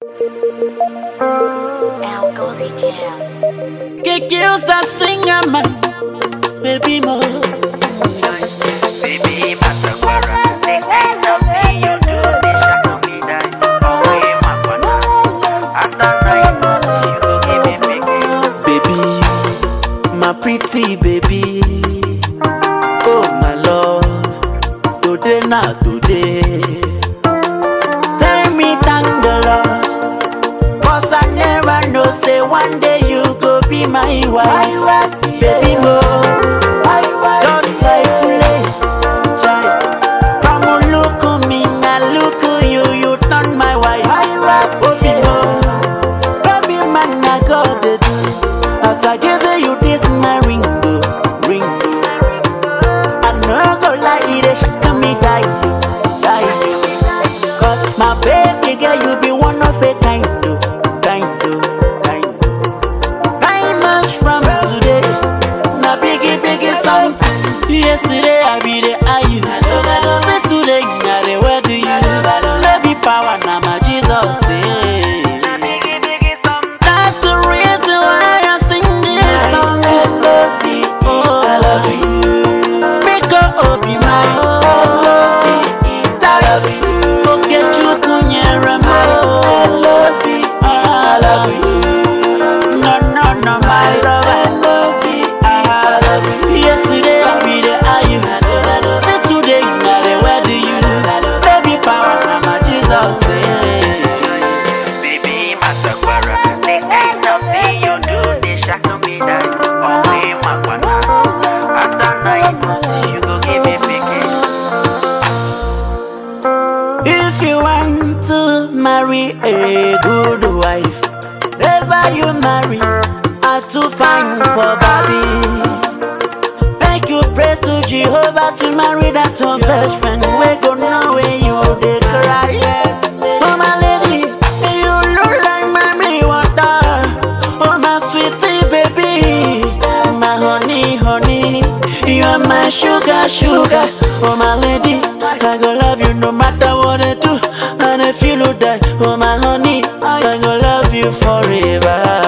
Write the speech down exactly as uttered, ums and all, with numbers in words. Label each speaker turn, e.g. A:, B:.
A: Al Gozi Jam.
B: Que kills that singer man, baby mo.
C: Baby, Masakwara, the kind of thing you do, they shall me die. Away, Makwana. After night, you go give me big.
B: Baby, my pretty baby. Oh my love, today not today. Say me thank the Lord, 'cause I never know. Say one day you go be my wife, baby mo. Just like play, child. Come on, look at me, I look at you, you turn my wife. Baby mo, baby man, I got it. As I give you this my ring, ring. I no go lie, they shock me die, die. 'Cause my baby girl, you be one of a kind, kind, kind. Nine months from today, na biggie, biggie something. Yesterday I be the you. Say today na the where do you? Let me power na my Jesus say. That's the reason why I sing this song. I love you, oh, I love you. Make her open my heart. I love you. Go get you kunyera mo. I love you, I love you. No, no, no, my love, I love you, I love you. Yesterday I be the you. Say today na the where do you? Baby power na my Jesus say.
C: Baby, Masakwara, the kind of thing you do, they shall me die. Away, Makwana. After night, you go give me big.
B: If you want to marry a good wife, ever you marry, are too fine for Bobby. Make you pray to Jehovah to marry that your best friend. We go know where you dey cry. Oh my lady, you look like mommy water. Oh my sweetie baby, my honey, honey, you are my sugar, sugar. Oh my lady, I go love you no matter what I do. And if you look that, oh my honey, I go love you forever.